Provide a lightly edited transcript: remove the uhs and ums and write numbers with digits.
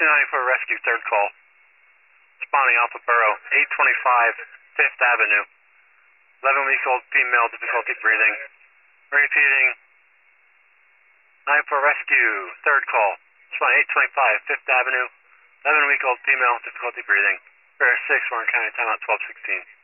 294 Rescue, third call. Responding Alpha Borough, 825 Fifth Avenue. 11-week-old female, difficulty breathing. Repeating. 94 Rescue, third call. Responding 825 Fifth Avenue. 11-week-old female, difficulty breathing. Bear 6, Warren County, timeout 1216.